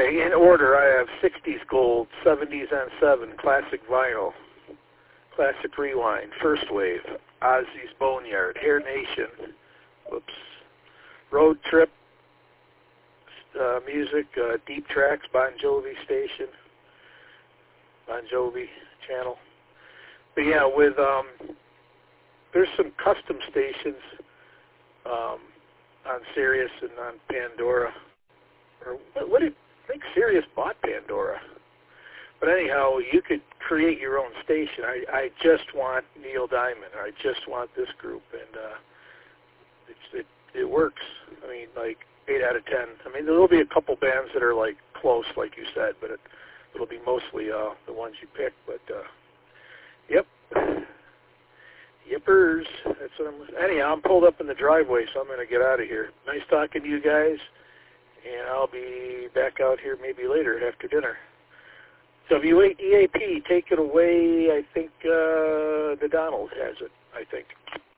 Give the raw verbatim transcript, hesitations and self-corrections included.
Okay, in order, I have sixties Gold, seventies N seven, Classic Vinyl, Classic Rewind, First Wave, Ozzy's Boneyard, Hair Nation, whoops, Road Trip, uh, Music, uh, Deep Tracks, Bon Jovi Station, Bon Jovi Channel. But yeah, with, um, there's some custom stations um, on Sirius and on Pandora. Or what, what did, I think Sirius bought Pandora. But anyhow, you could create your own station. I, I just want Neil Diamond. Or I just want this group, and uh, it's, it it works. I mean, like eight out of ten. I mean, there'll be a couple bands that are like close, like you said, but it, it'll be mostly uh, the ones you pick. But uh, yep, yippers. That's what I'm. Anyhow, I'm pulled up in the driveway, so I'm going to get out of here. Nice talking to you guys, and I'll be back out here maybe later after dinner. W eight E A P, take it away. I think uh, the Donald has it, I think.